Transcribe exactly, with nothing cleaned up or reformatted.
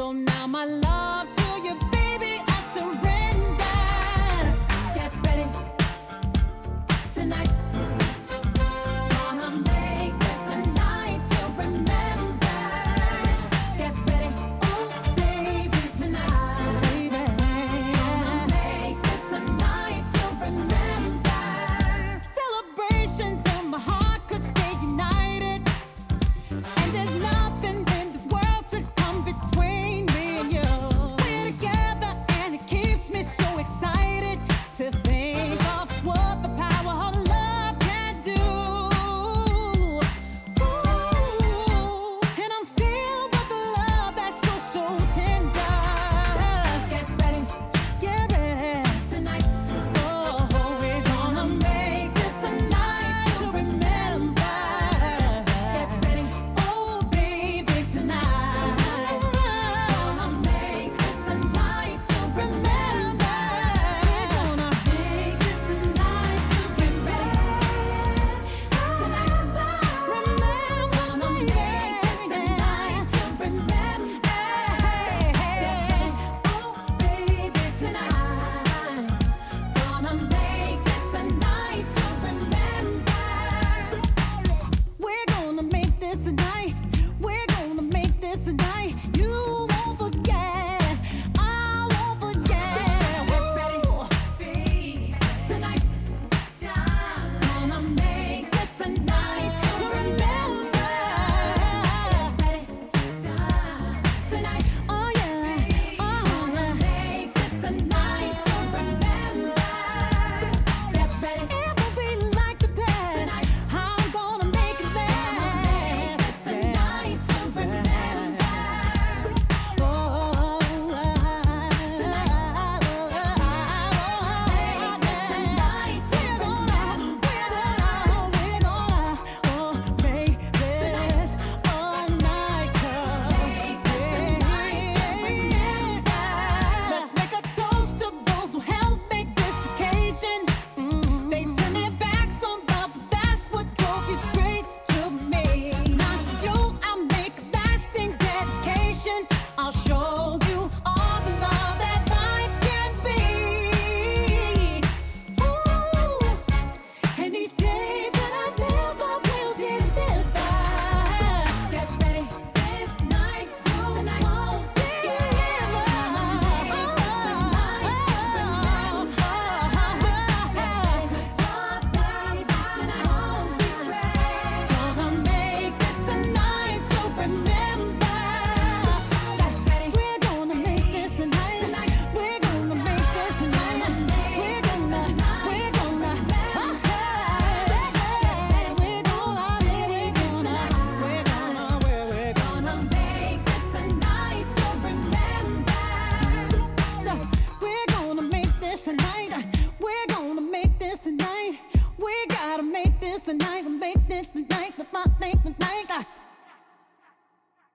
So now my love to you, baby, I surrender. Get ready tonight. Gonna make this a night to remember. Get ready, oh baby, tonight. Baby. Gonna make this a night to remember. Celebration till my heart could stay united. And there's nothing in this world to come between me and you. We're together and it keeps me so excited to think of what the power of love can do. Ooh, and I'm filled with the love that's so, so tender. Get ready, get ready tonight. Oh, we're gonna make this a night to remember. Get ready, oh baby, tonight. Gonna make this a night to remember. Gonna make this a night to get ready tonight. Remember, gonna make this a night to remember. Get ready, oh baby, tonight. Gonna make this a night to remember. We're gonna make this a night. We're gonna make this a night. You won't forget. I won't forget. We're ready, baby, tonight. Gonna make this a night to remember. Get ready, tonight. Oh yeah, oh yeah. Make this a night to remember. Get ready. It will be like the past. Tonight. I'm gonna make it last. This a night to remember. Oh, tonight. Make this a night to remember. We're gonna, we're gonna, oh, make this a night to remember. Let's make a toast to those who helped make this occasion. They turned their backs on love, but that's what drove you straight to me. Now to you, I'll make a lasting dedication. I'll show you all the love that life can be. Ooh, and each day that I live, I will deliver. Get ready, this night you won't forget. Make this a night to remember. Cause your baby tonight won't be ready. Gonna make this a night to remember. Get ready, we're gonna make this a night. Tonight, we're gonna make this a night. We're gonna, we're gonna, we're gonna, we're gonna, we're gonna, we're gonna make this a night to remember. We're gonna make this a night. We're gonna make this a night. We gotta make this a night. Make this a night.